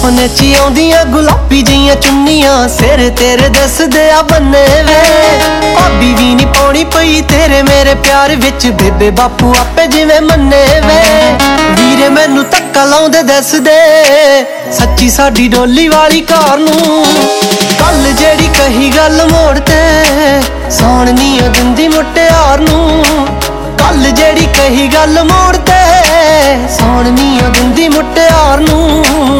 ਸੁਪਨੇ ਚ ਆਉਂਦੀਆਂ ਗੁਲਾਬੀ ਜਿਹੀਆਂ ਚੁੰਨੀਆਂ, ਸਿਰ ਤੇਰੇ ਦੱਸਦੇ ਆ ਬੰਨੇ ਵੇ। ਭਾਬੀ ਵੀ ਨੀ ਪਾਉਣੀ ਪਈ ਤੇਰੇ ਮੇਰੇ ਪਿਆਰ ਵਿੱਚ, ਬੇਬੇ ਬਾਪੂ ਆਪੇ ਜਿਵੇਂ ਮੰਨੇ ਵੇ। ਵੀਰੇ ਮੈਨੂੰ ਧੱਕਾ ਲਾਉਂਦੇ ਦੱਸਦੇ ਸੱਚੀ ਸਾਡੀ ਡੋਲੀ ਵਾਲੀ ਕਾਰ ਨੂੰ। ਕੱਲ ਜਿਹੜੀ ਕਹੀ ਗੱਲ ਮੋੜ ਤੇ ਸੌਣ ਨੀ ਦਿੰਦੀ ਮੁਟਿਆਰ ਨੂੰ। ਕੱਲ ਜਿਹੜੀ ਕਹੀ ਗੱਲ ਮੋੜ ਤੇ ਸੌਣ ਨੀ ਦਿੰਦੀ ਮੁਟਿਆਰ ਨੂੰ।